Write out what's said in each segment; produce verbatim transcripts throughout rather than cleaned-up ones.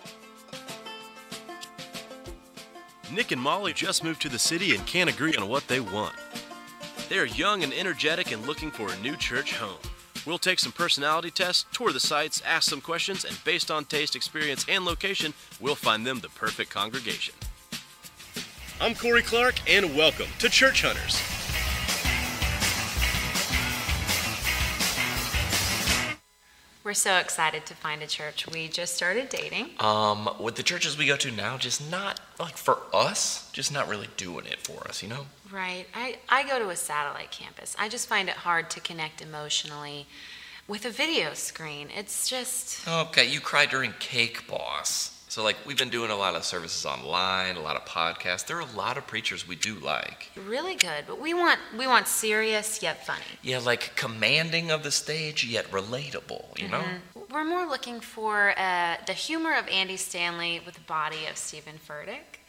Nick and Molly just moved to the city and can't agree on what they want. They are young and energetic and looking for a new church home. We'll take some personality tests, tour the sites, ask some questions, and based on taste, experience, and location, we'll find them the perfect congregation. I'm Corey Clark, and welcome to Church Hunters. We're so excited to find a church. We just started dating. Um, with the churches we go to now, just not, like, for us, just not really doing it for us, you know? Right. I, I go to a satellite campus. I just find it hard to connect emotionally with a video screen. It's just... Okay, you cried during Cake Boss. So, like, we've been doing a lot of services online, a lot of podcasts. There are a lot of preachers we do like. Really good, but we want we want serious yet funny. Yeah, like commanding of the stage yet relatable, you know? Mm-hmm. We're more looking for uh, the humor of Andy Stanley with the body of Stephen Furtick.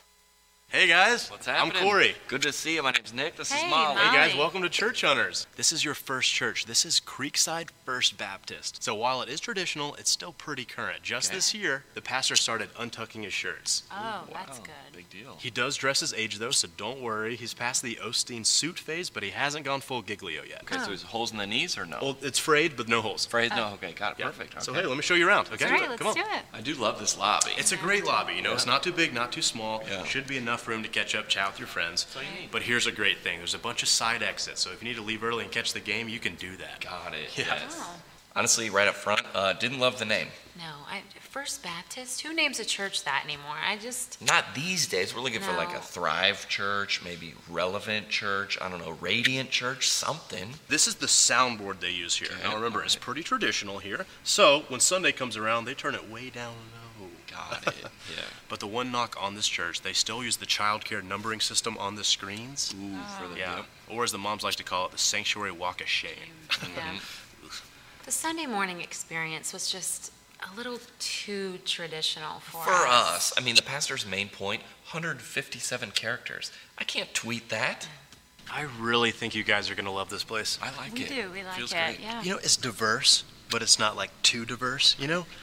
Hey guys, what's happening? I'm Corey. Good to see you. My name's Nick. This hey, is Molly. Molly. Hey guys, welcome to Church Hunters. This is your first church. This is Creekside First Baptist. So while it is traditional, it's still pretty current. Just okay. this year, the pastor started untucking his shirts. Oh, wow. that's good. Big deal. He does dress his age though, so don't worry. He's past the Osteen suit phase, but he hasn't gone full Giglio yet. Okay, oh. so there's holes in the knees or no? Well, it's frayed, but no holes. Frayed? Oh. No. Okay, got it. Yeah. Perfect. Okay. So hey, let me show you around. Okay, All right, let's come on. do it. I do love this lobby. It's a great lobby. You know, it's not too big, not too small. Yeah. Should be enough room to catch up, chat with your friends. That's all you need. But here's a great thing. There's a bunch of side exits, so if you need to leave early and catch the game, you can do that. Got it. Yeah. Yes. Oh. Honestly, right up front, uh, didn't love the name. No, I, First Baptist? Who names a church that anymore? I just... Not these days. We're looking for like No. a Thrive Church, maybe Relevant Church, I don't know, Radiant Church, something. This is the soundboard they use here. Okay, Now remember, all it's right. pretty traditional here. So when Sunday comes around, they turn it way down low. Got it. Yeah. But the one knock on this church, they still use the child care numbering system on the screens. Ooh, for the Yeah. yep. Or as the moms like to call it, the sanctuary walk of shame. Yeah. The Sunday morning experience was just a little too traditional for, For us, I mean, the pastor's main point, one hundred fifty-seven characters. I can't tweet that. I really think you guys are going to love this place. I like We it. do, we like Feels it, great. yeah. You know, it's diverse, but it's not like too diverse, you know?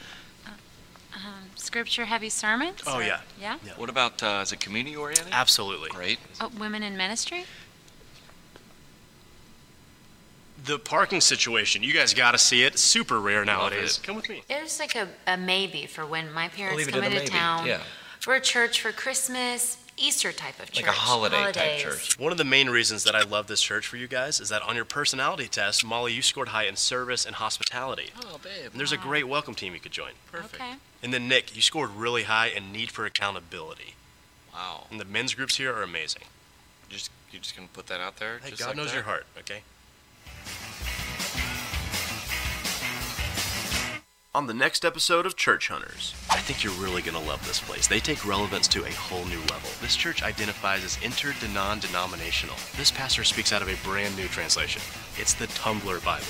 Um, scripture-heavy sermons? Oh, or- yeah. Yeah? Yeah. What about, uh, is it community oriented? Absolutely. Great. Oh, women in ministry? The parking situation, you guys got to see it. It's super rare nowadays. it. Come with me. There's like a, a maybe for when my parents leave it come at a into maybe, town yeah. for a church for Christmas, Easter type of church. Like a holiday type holidays. church. One of the main reasons that I love this church for you guys is that on your personality test, Molly, you scored high in service and hospitality. Oh, babe. And there's a great welcome team you could join. Perfect. Okay. And then Nick, you scored really high in need for accountability. Wow. And the men's groups here are amazing. You're just, you're just going to put that out there? Hey, just God like knows that? your heart, okay? On the next episode of Church Hunters, I think you're really going to love this place. They take relevance to a whole new level. This church identifies as inter-non-denominational. This pastor speaks out of a brand new translation. It's the Tumblr Bible.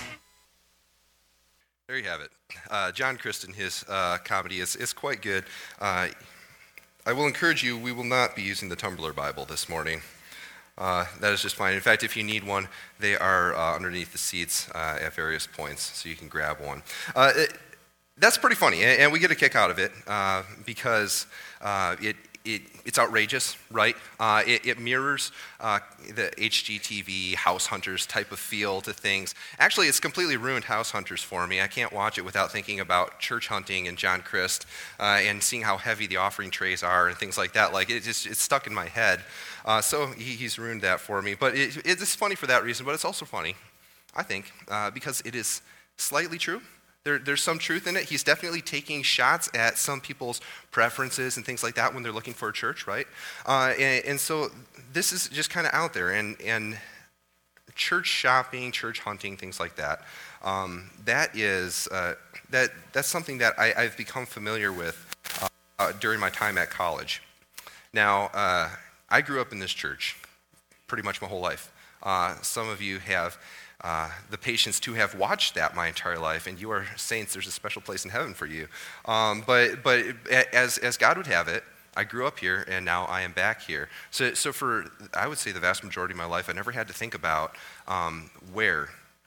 There you have it. Uh, John Christen, his uh, comedy is, is quite good. Uh, I will encourage you, we will not be using the Tumblr Bible this morning. Uh, that is just fine. In fact, if you need one, they are uh, underneath the seats uh, at various points, so you can grab one. Uh, it, that's pretty funny, and, and we get a kick out of it uh, because uh, it, it it's outrageous, right? Uh, it, it mirrors uh, the H G T V House Hunters type of feel to things. Actually, it's completely ruined House Hunters for me. I can't watch it without thinking about church hunting and John Christ uh, and seeing how heavy the offering trays are and things like that. Like it just it's stuck in my head. Uh, so he, he's ruined that for me. But it, it's funny for that reason, but it's also funny, I think, uh, because it is slightly true. There, there's some truth in it. He's definitely taking shots at some people's preferences and things like that when they're looking for a church, right? Uh, and, and so this is just kind of out there. And, and church shopping, church hunting, things like that, um, that is, uh, that, that's something that I, I've become familiar with uh, uh, during my time at college. Now, uh, I grew up in this church pretty much my whole life. Uh, some of you have uh, the patience to have watched that my entire life, and you are saints. There's a special place in heaven for you. Um, but but as as God would have it, I grew up here, and now I am back here. So so for I would say the vast majority of my life, I never had to think about um, where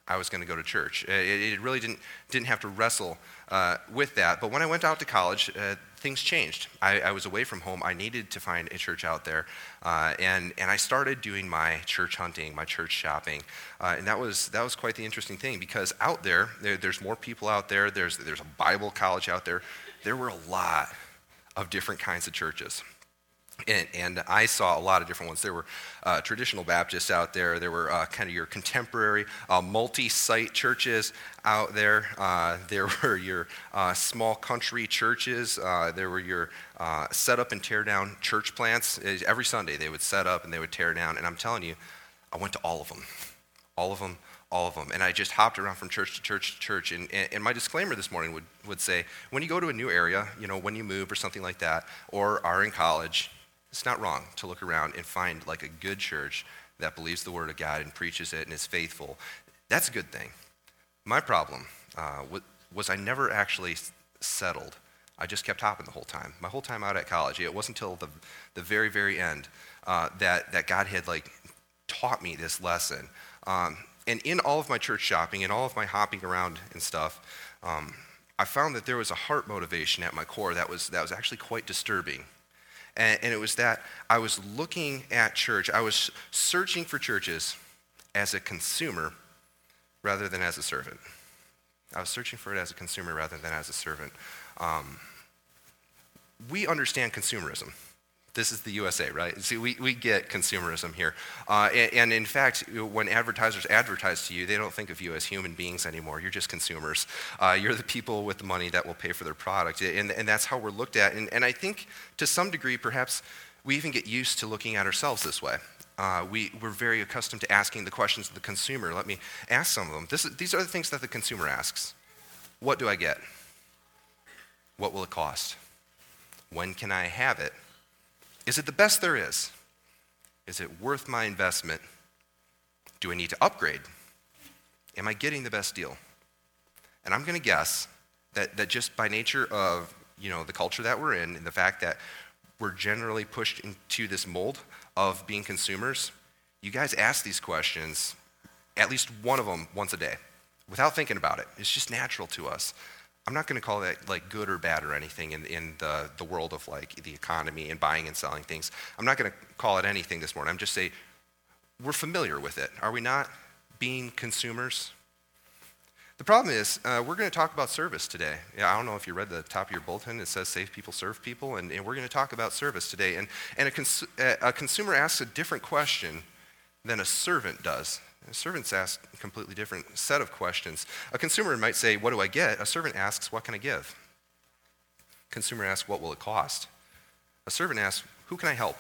I was going to go to church. It, it really didn't didn't have to wrestle uh, with that. But when I went out to college, uh, things changed. I, I was away from home. I needed to find a church out there, uh, and and I started doing my church hunting, my church shopping, uh, and that was that was quite the interesting thing, because out there, there there's more people out there. There's there's a Bible college out there. There were a lot of different kinds of churches. And, and I saw a lot of different ones. There were uh, traditional Baptists out there. There were uh, kind of your contemporary uh, multi-site churches out there. Uh, there were your uh, small country churches. Uh, there were your uh, set up and tear down church plants. Every Sunday they would set up and they would tear down. And I'm telling you, I went to all of them. All of them. All of them. And I just hopped around from church to church to church. And, and, and my disclaimer this morning would, would say, when you go to a new area, you know, when you move or something like that, or are in college, it's not wrong to look around and find like a good church that believes the word of God and preaches it and is faithful. That's a good thing. My problem uh, was I never actually settled. I just kept hopping the whole time. My whole time out at college. It wasn't until the the very, very end uh, that, that God had like taught me this lesson. Um, and in all of my church shopping and all of my hopping around and stuff, um, I found that there was a heart motivation at my core that was that was actually quite disturbing. And, and it was that I was looking at church. I was searching for churches as a consumer rather than as a servant. I was searching for it as a consumer rather than as a servant. Um, we understand consumerism. This is the U S A, right? See, we, we get consumerism here. Uh, and, and in fact, when advertisers advertise to you, they don't think of you as human beings anymore. You're just consumers. Uh, you're the people with the money that will pay for their product. And, and that's how we're looked at. And, and I think to some degree, perhaps we even get used to looking at ourselves this way. Uh, we, we're very accustomed to asking the questions of the consumer. Let me ask some of them. This is, these are the things that the consumer asks. What do I get? What will it cost? When can I have it? Is it the best there is? Is it worth my investment? Do I need to upgrade? Am I getting the best deal? And I'm going to guess that, that just by nature of, you know, the culture that we're in and the fact that we're generally pushed into this mold of being consumers, you guys ask these questions, at least one of them once a day, without thinking about it. It's just natural to us. I'm not going to call that like good or bad or anything in, in the, the world of like the economy and buying and selling things. I'm not going to call it anything this morning. I'm just saying we're familiar with it. Are we not, being consumers? The problem is uh, we're going to talk about service today. Yeah, I don't know if you read the top of your bulletin. It says save people, serve people, and, and we're going to talk about service today. And, and a, cons- a consumer asks a different question than a servant does. Servants ask a completely different set of questions. A consumer might say, what do I get? A servant asks, what can I give? Consumer asks, what will it cost? A servant asks, who can I help?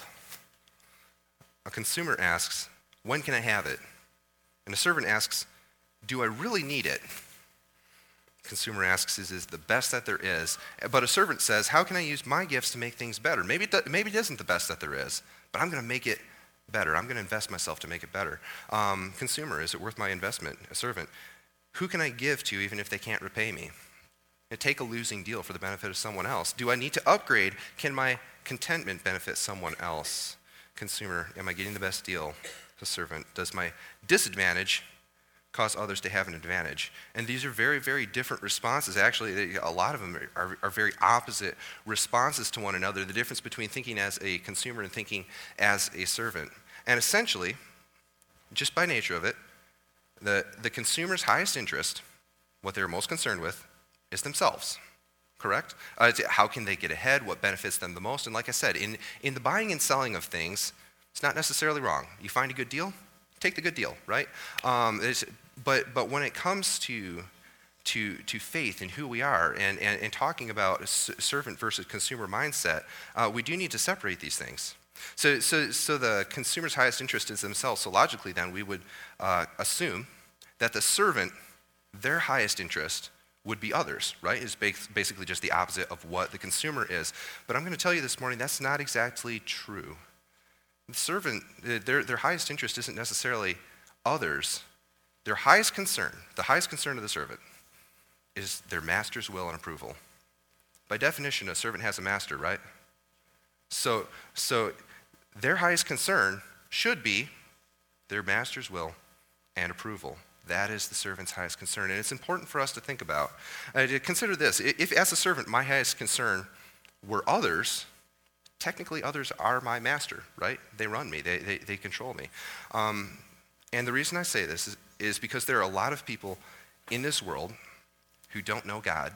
A consumer asks, when can I have it? And a servant asks, do I really need it? Consumer asks, is this the best that there is? But a servant says, how can I use my gifts to make things better? Maybe it, do, maybe it isn't the best that there is, but I'm going to make it better. I'm going to invest myself to make it better. Um, consumer, is it worth my investment? A servant, who can I give to even if they can't repay me? And take a losing deal for the benefit of someone else. Do I need to upgrade? Can my contentment benefit someone else? Consumer, am I getting the best deal? The servant, does my disadvantage cause others to have an advantage? And these are very, very different responses. Actually, they, a lot of them are, are, are very opposite responses to one another, the difference between thinking as a consumer and thinking as a servant. And essentially, just by nature of it, the, the consumer's highest interest, what they're most concerned with, is themselves, correct? Uh, how can they get ahead? What benefits them the most? And like I said, in, in the buying and selling of things, it's not necessarily wrong. You find a good deal, take the good deal, right? Um, but but when it comes to to to faith and who we are, and, and, and talking about a servant versus consumer mindset, uh, we do need to separate these things. So so so the consumer's highest interest is themselves. So logically, then we would uh, assume that the servant, their highest interest would be others, right? Is basically just the opposite of what the consumer is. But I'm going to tell you this morning that's not exactly true. The servant, their, their highest interest isn't necessarily others. Their highest concern, the highest concern of the servant, is their master's will and approval. By definition, a servant has a master, right? So, so their highest concern should be their master's will and approval. That is the servant's highest concern. And it's important for us to think about. Uh, to consider this. If, as a servant, my highest concern were others, technically others are my master, right? They run me. They, they, they control me. Um, and the reason I say this is, is because there are a lot of people in this world who don't know God,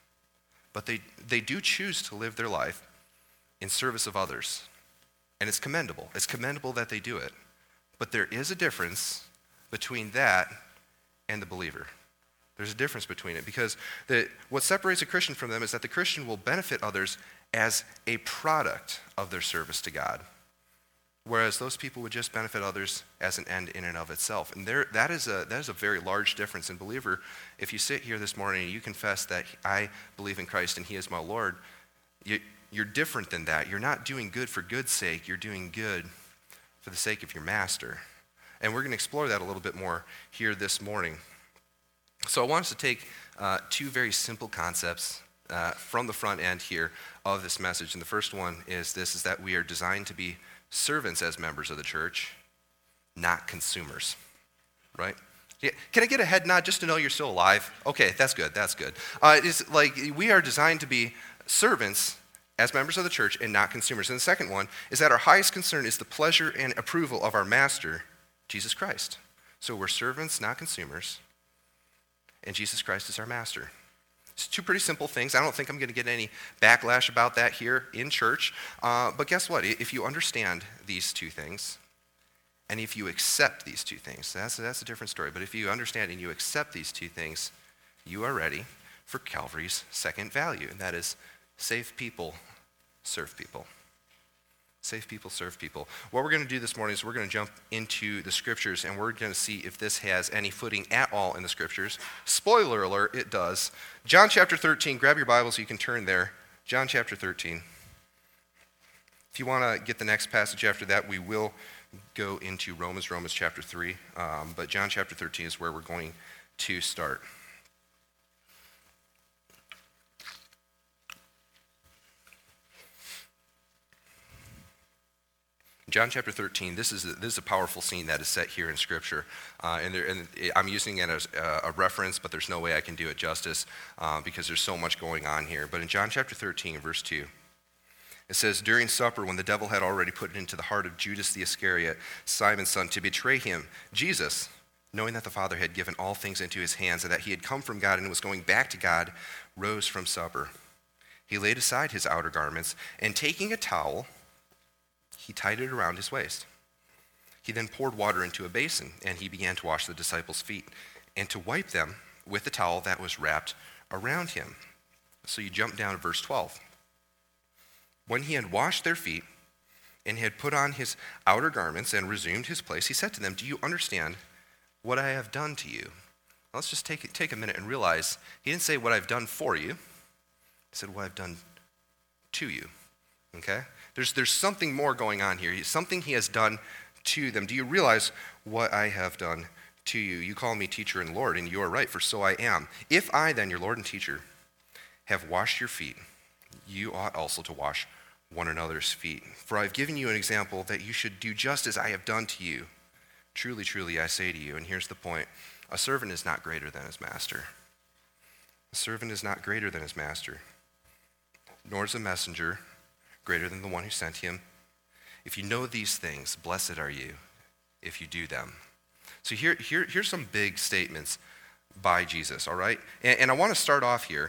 but they, they do choose to live their life in service of others. And it's commendable. It's commendable that they do it. But there is a difference between that and the believer. There's a difference between it, because the, what separates a Christian from them is that the Christian will benefit others as a product of their service to God, whereas those people would just benefit others as an end in and of itself. And there, that is a that is a very large difference. In believer, if you sit here this morning and you confess that I believe in Christ and He is my Lord, you, you're different than that. You're not doing good for good's sake. You're doing good for the sake of your master. And we're going to explore that a little bit more here this morning. So I want us to take uh, two very simple concepts uh, from the front end here of this message. And the first one is this, is that we are designed to be servants as members of the church, not consumers, right? Yeah. Can I get a head nod just to know you're still alive? Okay, that's good, that's good. Uh, it's like we are designed to be servants as members of the church and not consumers. And the second one is that our highest concern is the pleasure and approval of our master, Jesus Christ. So we're servants, not consumers, and Jesus Christ is our master. It's two pretty simple things. I don't think I'm going to get any backlash about that here in church. Uh, but guess what? If you understand these two things, and if you accept these two things, that's, that's a different story. But if you understand and you accept these two things, you are ready for Calvary's second value, and that is save people, serve people. Save people, serve people. What we're going to do this morning is we're going to jump into the scriptures, and we're going to see if this has any footing at all in the scriptures. Spoiler alert, it does. John chapter thirteen, grab your Bible so you can turn there. John chapter thirteen. If you want to get the next passage after that, we will go into Romans, Romans chapter three. Um, but John chapter thirteen is where we're going to start. John chapter thirteen, this is a, this is a powerful scene that is set here in Scripture. Uh, and, there, and I'm using it as a, a reference, but there's no way I can do it justice uh, because there's so much going on here. But in John chapter thirteen, verse two, it says, during supper, when the devil had already put it into the heart of Judas the Iscariot, Simon's son, to betray him, Jesus, knowing that the Father had given all things into his hands and that he had come from God and was going back to God, rose from supper. He laid aside his outer garments, and taking a towel, he tied it around his waist. He then poured water into a basin, and he began to wash the disciples' feet and to wipe them with the towel that was wrapped around him. So you jump down to verse twelve. When he had washed their feet and had put on his outer garments and resumed his place, he said to them, do you understand what I have done to you? Now let's just take, take a minute and realize he didn't say what I've done for you. He said what I've done to you, okay? There's, there's something more going on here, something he has done to them. Do you realize what I have done to you? You call me teacher and Lord, and you are right, for so I am. If I then, your Lord and teacher, have washed your feet, you ought also to wash one another's feet. For I've given you an example that you should do just as I have done to you. Truly, truly, I say to you, and here's the point, a servant is not greater than his master. A servant is not greater than his master, nor is a messenger greater than the one who sent him. If you know these things, blessed are you if you do them. So here, here, here's some big statements by Jesus, all right? And, and I want to start off here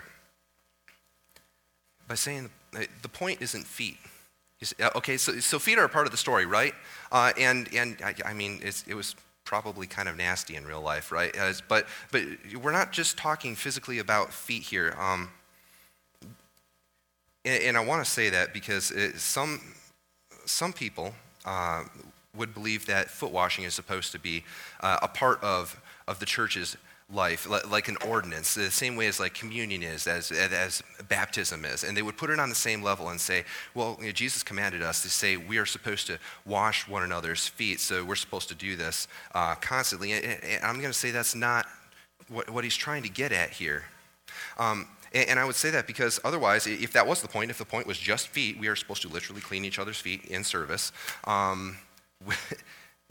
by saying the point isn't feet. Okay, so, so feet are a part of the story, right? Uh, and and I, I mean, it's, it was probably kind of nasty in real life, right? As, but but we're not just talking physically about feet here. Um, and, and I want to say that because it, some some people uh, would believe that foot washing is supposed to be uh, a part of of the church's life, like an ordinance, the same way as like communion is, as as baptism is. And they would put it on the same level and say, well, you know, Jesus commanded us to say we are supposed to wash one another's feet, so we're supposed to do this uh, constantly. And, and I'm going to say that's not what, what he's trying to get at here. Um, and, and I would say that because otherwise, if that was the point, if the point was just feet, we are supposed to literally clean each other's feet in service. Um,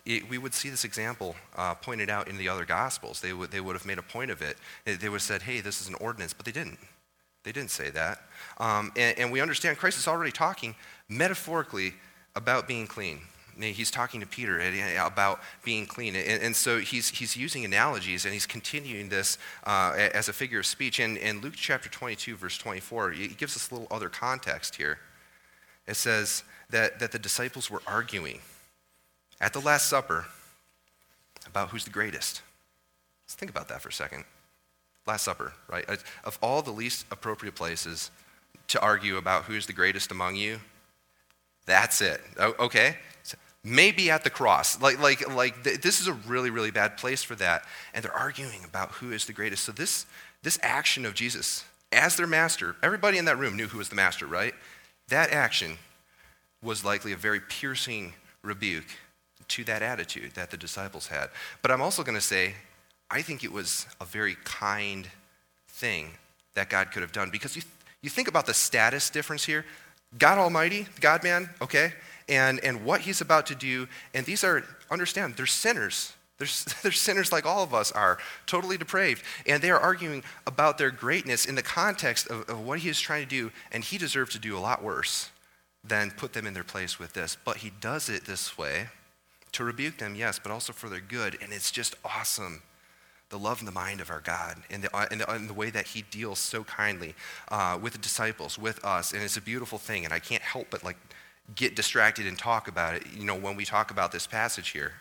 it, we would see this example uh, pointed out in the other Gospels. They would, they would have made a point of it. They, they would have said, hey, this is an ordinance, but they didn't. They didn't say that. Um, and, and we understand Christ is already talking metaphorically about being clean. He's talking to Peter about being clean. And, and so he's, he's using analogies, and he's continuing this uh, as a figure of speech. And in Luke chapter twenty-two, verse twenty-four, he gives us a little other context here. It says that, that the disciples were arguing at the Last Supper about who's the greatest. Let's think about that for a second. Last Supper, right? Of all the least appropriate places to argue about who's the greatest among you, that's it. Okay? Maybe at the cross. Like, like, like th- this is a really, really bad place for that. And they're arguing about who is the greatest. So this, this action of Jesus as their master, everybody in that room knew who was the master, right? That action was likely a very piercing rebuke to that attitude that the disciples had. But I'm also going to say, I think it was a very kind thing that God could have done. Because you, you think about the status difference here. God Almighty, God-man, okay? And and what he's about to do, and these are, understand, they're sinners. They're, they're sinners like all of us are, totally depraved. And they are arguing about their greatness in the context of, of what he is trying to do, and he deserved to do a lot worse than put them in their place with this. But he does it this way to rebuke them, yes, but also for their good, and it's just awesome. The love and the mind of our God, and the, and the, and the way that he deals so kindly uh, with the disciples, with us, and it's a beautiful thing, and I can't help but like get distracted and talk about it, you know, when we talk about this passage here.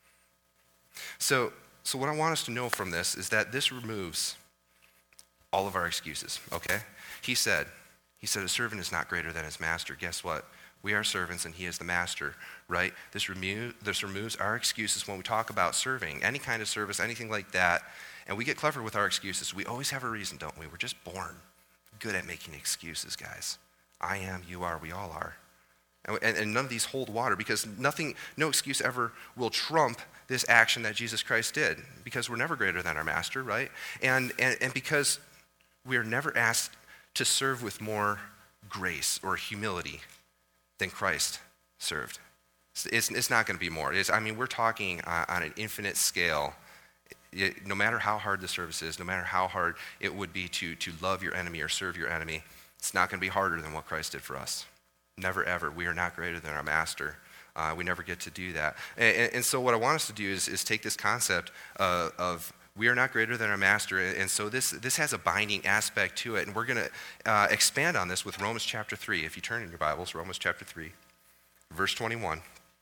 So, so what I want us to know from this is that this removes all of our excuses, okay? He said, he said, a servant is not greater than his master. Guess what? We are servants and he is the master, right? This, remo- this removes our excuses when we talk about serving, any kind of service, anything like that. And we get clever with our excuses. We always have a reason, don't we? We're just born good at making excuses, guys. I am, you are, we all are. And, and, and none of these hold water because nothing, no excuse ever will trump this action that Jesus Christ did because we're never greater than our master, right? And, and, and because we are never asked to serve with more grace or humility than Christ served. It's, it's not going to be more. It's, I mean, we're talking uh, on an infinite scale. It, no matter how hard the service is, no matter how hard it would be to, to love your enemy or serve your enemy, it's not going to be harder than what Christ did for us. Never, ever. We are not greater than our master. Uh, we never get to do that. And, and, and so what I want us to do is, is take this concept uh, of we are not greater than our master, and so this, this has a binding aspect to it, and we're going to uh, expand on this with Romans chapter three. If you turn in your Bibles, Romans chapter three, verse twenty-one.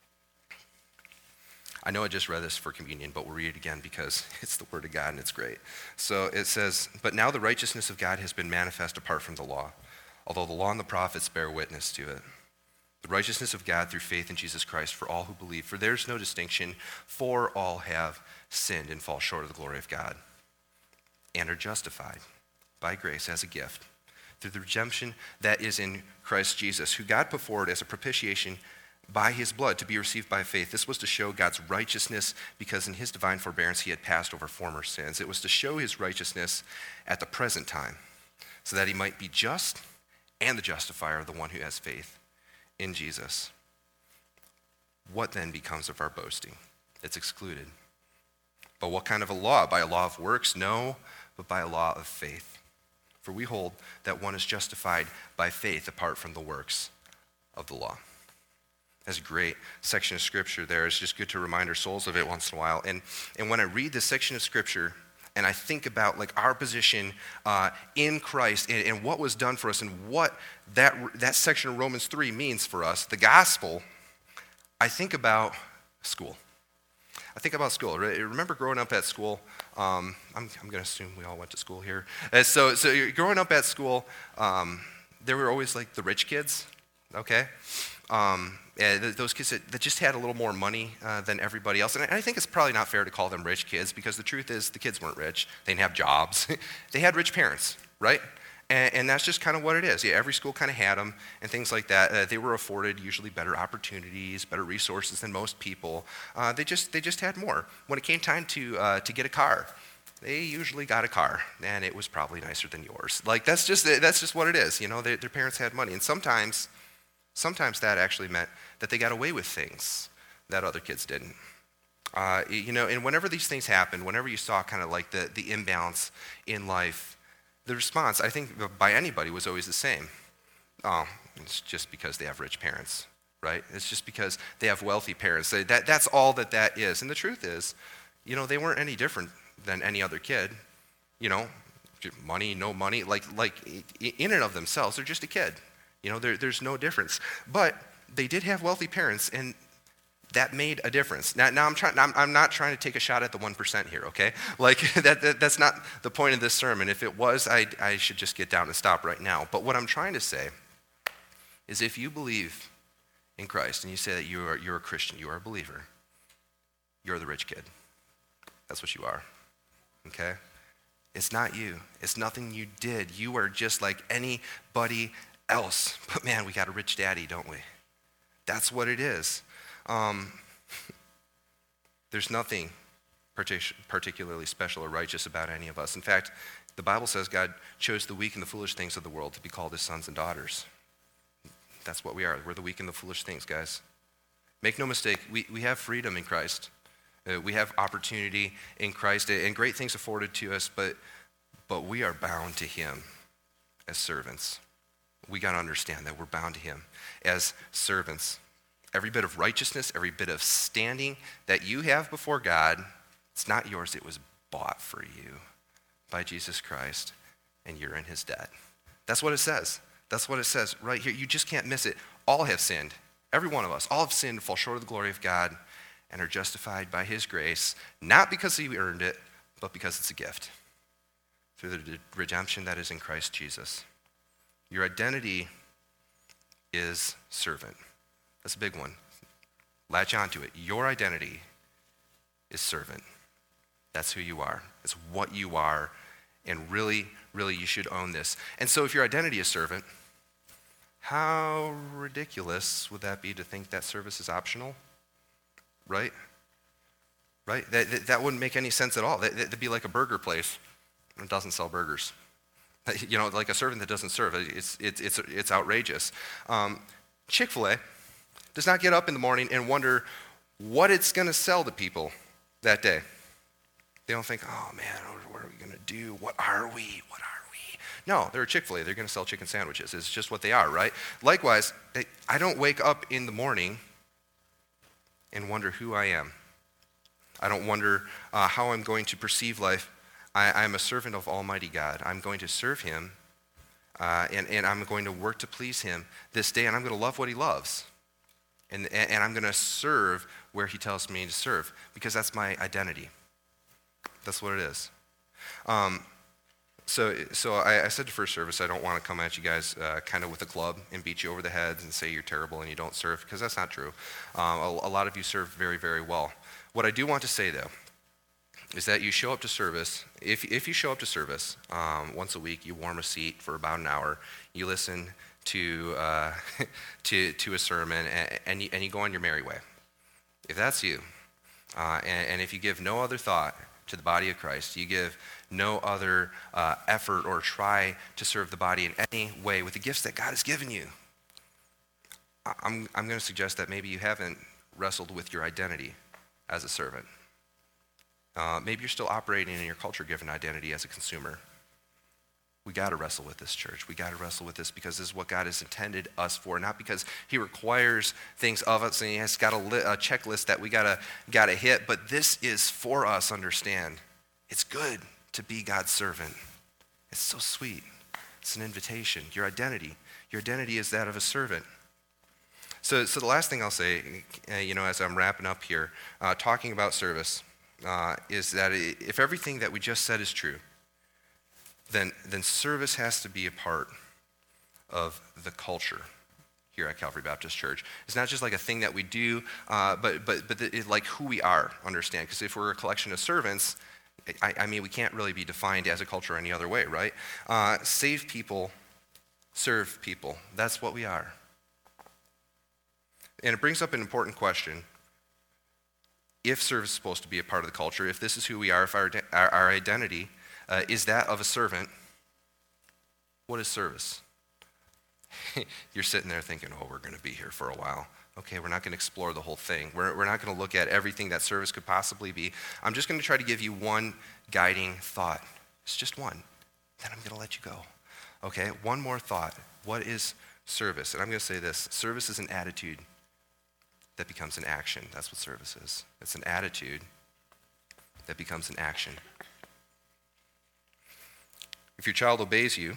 I know I just read this for communion, but we'll read it again because it's the word of God and it's great. So it says, but now the righteousness of God has been manifest apart from the law, although the law and the prophets bear witness to it. The righteousness of God through faith in Jesus Christ for all who believe, for there's no distinction, for all have sinned and fall short of the glory of God, and are justified by grace as a gift through the redemption that is in Christ Jesus, who God put forward as a propitiation by his blood to be received by faith. This was to show God's righteousness because in his divine forbearance he had passed over former sins. It was to show his righteousness at the present time so that he might be just and the justifier of the one who has faith in Jesus. What then becomes of our boasting? It's excluded. But what kind of a law? By a law of works? No, but by a law of faith. For we hold that one is justified by faith apart from the works of the law. That's a great section of scripture there. It's just good to remind our souls of it once in a while. And, and when I read this section of scripture, and I think about like our position uh, in Christ and, and what was done for us and what that, that section of Romans three means for us, the gospel, I think about school. I think about school. Remember growing up at school? Um, I'm, I'm going to assume we all went to school here. And so, so you're growing up at school, um, there were always like the rich kids, okay? Um, and th- those kids that, that just had a little more money uh, than everybody else. And I, I think it's probably not fair to call them rich kids because the truth is the kids weren't rich. They didn't have jobs. They had rich parents, right? And, and that's just kind of what it is. Yeah, every school kind of had them and things like that. Uh, they were afforded usually better opportunities, better resources than most people. Uh, they just they just had more. When it came time to uh, to get a car, they usually got a car, and it was probably nicer than yours. Like that's just that's just what it is. You know, they, their parents had money, and sometimes sometimes that actually meant that they got away with things that other kids didn't. Uh, you know, and whenever these things happened, whenever you saw kind of like the, the imbalance in life, the response, I think, by anybody was always the same. Oh, it's just because they have rich parents, right? It's just because they have wealthy parents. They, that, that's all that that is. And the truth is, you know, they weren't any different than any other kid. You know, money, no money, like, like in and of themselves, they're just a kid. You know, there, there's no difference. But they did have wealthy parents, and that made a difference. Now, now I'm trying. I'm, I'm not trying to take a shot at the one percent here, okay? Like that, that. That's not the point of this sermon. If it was, I, I should just get down and stop right now. But what I'm trying to say is, if you believe in Christ and you say that you are you're a Christian, you are a believer, you're the rich kid. That's what you are. Okay? It's not you. It's nothing you did. You are just like anybody else. But man, we got a rich daddy, don't we? That's what it is. Um, there's nothing partic- particularly special or righteous about any of us. In fact, the Bible says God chose the weak and the foolish things of the world to be called his sons and daughters. That's what we are. We're the weak and the foolish things, guys. Make no mistake, we, we have freedom in Christ. Uh, we have opportunity in Christ and great things afforded to us, but, but we are bound to him as servants. We got to understand that we're bound to him as servants. Every bit of righteousness, every bit of standing that you have before God, it's not yours. It was bought for you by Jesus Christ, and you're in his debt. That's what it says. That's what it says right here. You just can't miss it. All have sinned. Every one of us. All have sinned, fall short of the glory of God, and are justified by his grace, not because he earned it, but because it's a gift through the redemption that is in Christ Jesus. Your identity is servant. That's a big one. Latch onto it. Your identity is servant. That's who you are. It's what you are. And really, really, you should own this. And so if your identity is servant, how ridiculous would that be to think that service is optional? Right? Right? That, that, that wouldn't make any sense at all. That, that'd be like a burger place that doesn't sell burgers. You know, like a servant that doesn't serve. It's, it's, it's, it's outrageous. Um, Chick-fil-A does not get up in the morning and wonder what it's going to sell to people that day. They don't think, oh man, what are we going to do? What are we? What are we? No, they're a Chick-fil-A. They're going to sell chicken sandwiches. It's just what they are, right? Likewise, they, I don't wake up in the morning and wonder who I am. I don't wonder uh, how I'm going to perceive life. I, I'm a servant of Almighty God. I'm going to serve him, uh, and, and I'm going to work to please him this day, and I'm going to love what he loves. And, and I'm going to serve where he tells me to serve, because that's my identity. That's what it is. Um, so so I, I said to first service, I don't want to come at you guys uh, kind of with a club and beat you over the head and say you're terrible and you don't serve, because that's not true. Um, a, a lot of you serve very, very well. What I do want to say, though, is that you show up to service. If, if you show up to service um, once a week, you warm a seat for about an hour, you listen to uh, to to a sermon, and, and, you, and you go on your merry way. If that's you, uh, and, and if you give no other thought to the body of Christ, you give no other uh, effort or try to serve the body in any way with the gifts that God has given you, I'm, I'm going to suggest that maybe you haven't wrestled with your identity as a servant. Uh, maybe you're still operating in your culture-given identity as a consumer. We got to wrestle with this, church. We got to wrestle with this because this is what God has intended us for, not because he requires things of us and he has got a, li- a checklist that we gotta gotta hit. But this is for us. Understand, it's good to be God's servant. It's so sweet. It's an invitation. Your identity, your identity is that of a servant. So, so the last thing I'll say, uh, you know, as I'm wrapping up here, uh, talking about service, uh, is that if everything that we just said is true, then then service has to be a part of the culture here at Calvary Baptist Church. It's not just like a thing that we do, uh, but but but it's like who we are, understand? Because if we're a collection of servants, I, I mean, we can't really be defined as a culture any other way, right? Uh, save people, serve people. That's what we are. And it brings up an important question. If service is supposed to be a part of the culture, if this is who we are, if our, our, our identity uh, is that of a servant, what is service? You're sitting there thinking, oh, we're going to be here for a while. Okay, we're not going to explore the whole thing. We're, we're not going to look at everything that service could possibly be. I'm just going to try to give you one guiding thought. It's just one. Then I'm going to let you go. Okay, one more thought. What is service? And I'm going to say this. Service is an attitude that becomes an action. That's what service is. It's an attitude that becomes an action. If your child obeys you,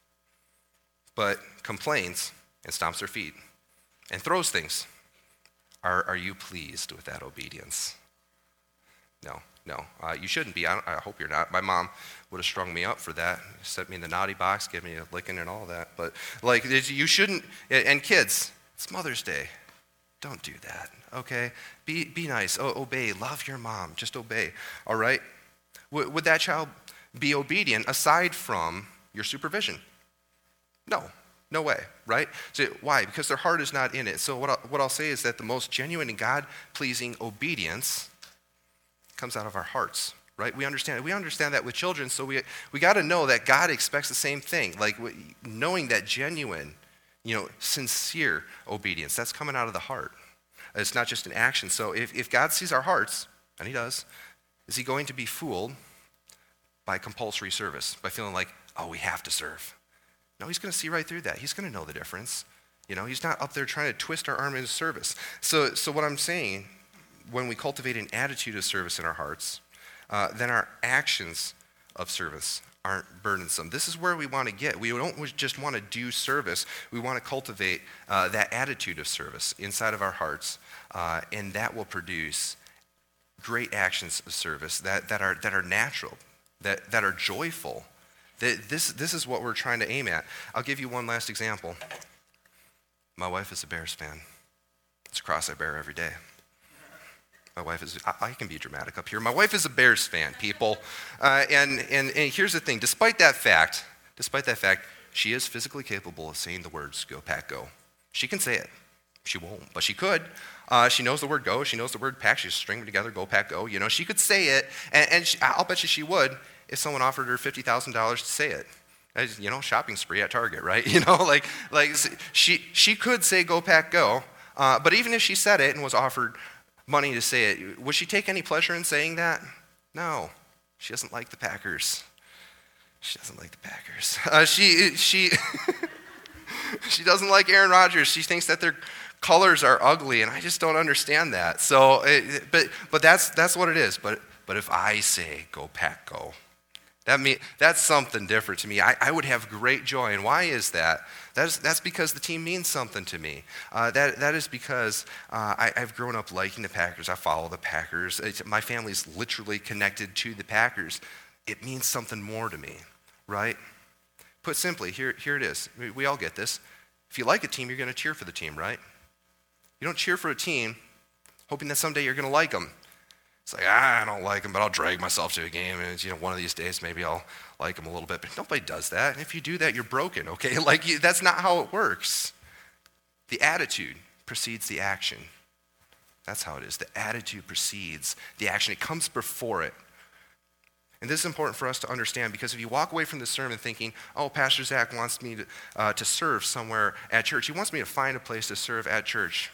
but complains and stomps their feet and throws things, are, are you pleased with that obedience? No, no. Uh, you shouldn't be. I, don't, I hope you're not. My mom would have strung me up for that, set me in the naughty box, give me a licking and all that. But, like, you shouldn't. And kids, it's Mother's Day. Don't do that, okay? Be be nice. O- obey. Love your mom. Just obey, all right? W- would that child be obedient aside from your supervision? No. No way, right? So why? Because their heart is not in it. So what I'll, what I'll say is that the most genuine and God-pleasing obedience comes out of our hearts, right? We understand we understand that with children, so we we got to know that God expects the same thing. Like knowing that genuine, you know, sincere obedience, that's coming out of the heart. It's not just an action. So if, if God sees our hearts, and he does, is he going to be fooled by compulsory service, by feeling like, oh, we have to serve? No, he's going to see right through that. He's going to know the difference. You know, he's not up there trying to twist our arm into service. So, so what I'm saying, when we cultivate an attitude of service in our hearts, uh, then our actions of service aren't burdensome. This is where we want to get. We don't just want to do service. We want to cultivate uh, that attitude of service inside of our hearts, uh, and that will produce great actions of service that, that are that are natural, that, that are joyful. This, this is what we're trying to aim at. I'll give you one last example. My wife is a Bears fan. It's a cross I bear every day. My wife is, I, I can be dramatic up here. My wife is a Bears fan, people. Uh, and, and, and here's the thing. Despite that fact, despite that fact, she is physically capable of saying the words, "Go Pack, go." She can say it. She won't, but she could. Uh, she knows the word go. She knows the word pack. She's stringing together, "Go Pack, go." You know, she could say it, and, and she, I'll bet you she would if someone offered her fifty thousand dollars to say it. As, you know, shopping spree at Target, right? You know, like, like she she could say "Go Pack, go," uh, but even if she said it and was offered money to say it, would she take any pleasure in saying that? No. She doesn't like the Packers. She doesn't like the Packers. Uh, she she she doesn't like Aaron Rodgers. She thinks that their colors are ugly, and I just don't understand that. So, it, but but that's that's what it is. But but if I say "Go Pack, go," that mean that's something different to me. I, I would have great joy, and why is that? That's that's because the team means something to me. Uh, that that is because uh, I, I've grown up liking the Packers. I follow the Packers. It's, my family's literally connected to the Packers. It means something more to me, right? Put simply, here here it is. We, we all get this. If you like a team, you're going to cheer for the team, right? You don't cheer for a team hoping that someday you're going to like them. It's like, ah, I don't like them, but I'll drag myself to a game, and you know, one of these days maybe I'll like them a little bit. But nobody does that. And if you do that, you're broken, okay? Like, you, that's not how it works. The attitude precedes the action. That's how it is. The attitude precedes the action. It comes before it. And this is important for us to understand, because if you walk away from this sermon thinking, oh, Pastor Zach wants me to, uh, to serve somewhere at church. He wants me to find a place to serve at church.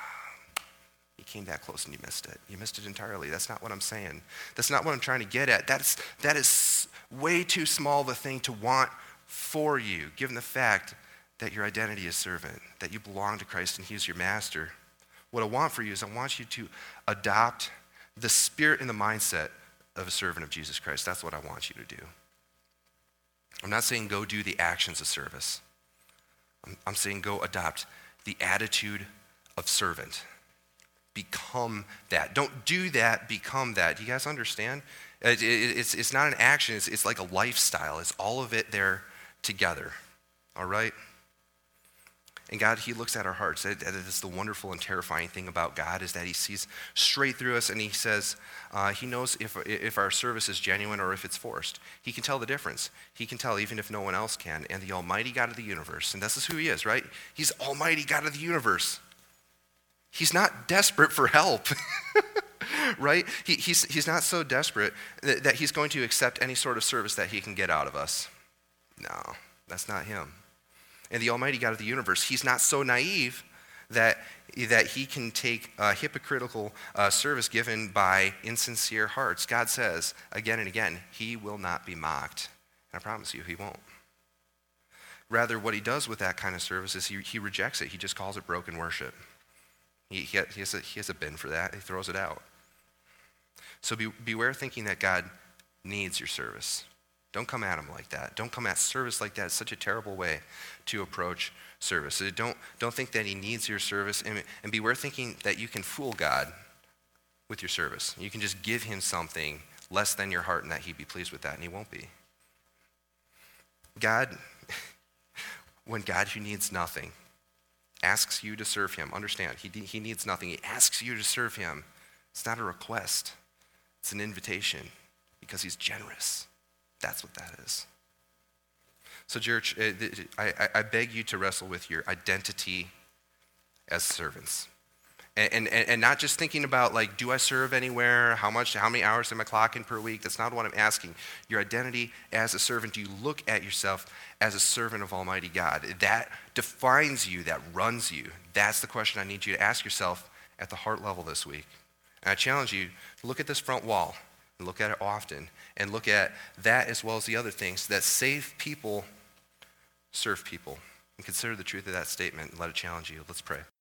You came that close and you missed it. You missed it entirely. That's not what I'm saying. That's not what I'm trying to get at. That's, that is way too small of a thing to want for you, given the fact that your identity is servant, that you belong to Christ and he's your master. What I want for you is I want you to adopt the spirit and the mindset of a servant of Jesus Christ. That's what I want you to do. I'm not saying go do the actions of service. I'm, I'm saying go adopt the attitude of servant. Become that. Don't do that, become that. Do you guys understand? It, it, it's, it's not an action. It's, it's like a lifestyle. It's all of it there together. All right? And God, he looks at our hearts. That, that is the wonderful and terrifying thing about God, is that he sees straight through us, and he says, uh, he knows if, if our service is genuine or if it's forced. He can tell the difference. He can tell even if no one else can. And the almighty God of the universe, and this is who he is, right? He's almighty God of the universe. He's not desperate for help, right? He, he's, he's not so desperate that, that he's going to accept any sort of service that he can get out of us. No, that's not him. And the almighty God of the universe, he's not so naive that, that he can take uh, hypocritical uh, service given by insincere hearts. God says again and again, he will not be mocked. And I promise you, he won't. Rather, what he does with that kind of service is he, he rejects it. He just calls it broken worship. He, he, has a, he has a bin for that. He throws it out. So be, beware thinking that God needs your service. Don't come at him like that. Don't come at service like that. It's such a terrible way to approach service. So don't, don't think that he needs your service. And, and beware thinking that you can fool God with your service. You can just give him something less than your heart and that he'd be pleased with that, and he won't be. God, when God, who needs nothing, asks you to serve him, understand, he, he needs nothing. He asks you to serve him. It's not a request. It's an invitation because he's generous. That's what that is. So, church, I, I beg you to wrestle with your identity as servants. And, and, and not just thinking about, like, do I serve anywhere? How much, how many hours am I clocking per week? That's not what I'm asking. Your identity as a servant, do you look at yourself as a servant of Almighty God? That defines you, that runs you. That's the question I need you to ask yourself at the heart level this week. And I challenge you to look at this front wall, and look at it often, and look at that as well as the other things that save people, serve people. And consider the truth of that statement and let it challenge you. Let's pray.